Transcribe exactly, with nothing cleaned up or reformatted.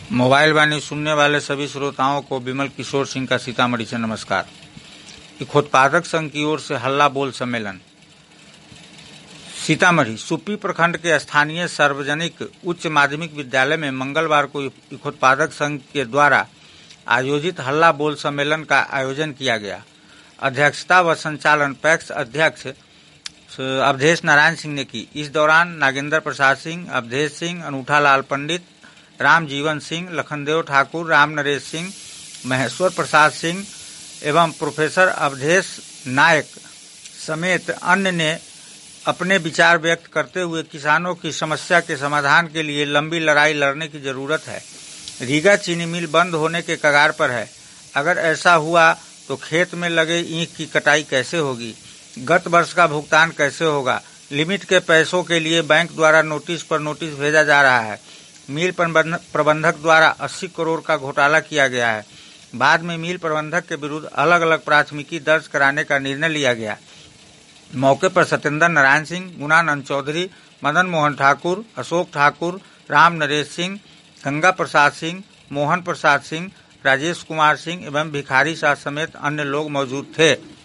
Mobile वाणी सुनने वाले सभी श्रोताओं को विमल किशोर सिंह का सीतामढ़ी से नमस्कार। इखोत्पादक संघ की ओर से हल्ला बोल सम्मेलन। सीतामढ़ी सुप्पी प्रखंड के स्थानीय सार्वजनिक उच्च माध्यमिक विद्यालय में मंगलवार को इखोत्पादक संघ के द्वारा आयोजित हल्ला बोल सम्मेलन का आयोजन किया गया। अध्यक्षता व संचालन पैक्स अध्यक्ष अवधेश नारायण सिंह ने की। इस दौरान नागेंद्र प्रसाद सिंह, अवधेश सिंह, अनूठा लाल पंडित, राम जीवन सिंह, लखनदेव ठाकुर, राम नरेश सिंह, महेश्वर प्रसाद सिंह एवं प्रोफेसर अवधेश नायक समेत अन्य ने अपने विचार व्यक्त करते हुए किसानों की समस्या के समाधान के लिए लंबी लड़ाई लड़ने की जरूरत है। रीगा चीनी मिल बंद होने के कगार पर है। अगर ऐसा हुआ तो खेत में लगे ईंख की कटाई कैसे होगी? गत वर्ष का भुगतान कैसे होगा? लिमिट के पैसों के लिए बैंक द्वारा नोटिस पर नोटिस भेजा जा रहा है। मिल प्रबंधक द्वारा अस्सी करोड़ का घोटाला किया गया है। बाद में मिल प्रबंधक के विरुद्ध अलग अलग प्राथमिकी दर्ज कराने का निर्णय लिया गया। मौके पर सत्येंद्र नारायण सिंह, गुणानंद चौधरी, मदन मोहन ठाकुर, अशोक ठाकुर, राम नरेश सिंह, गंगा प्रसाद सिंह, मोहन प्रसाद सिंह, राजेश कुमार सिंह एवं भिखारी शाह समेत अन्य लोग मौजूद थे।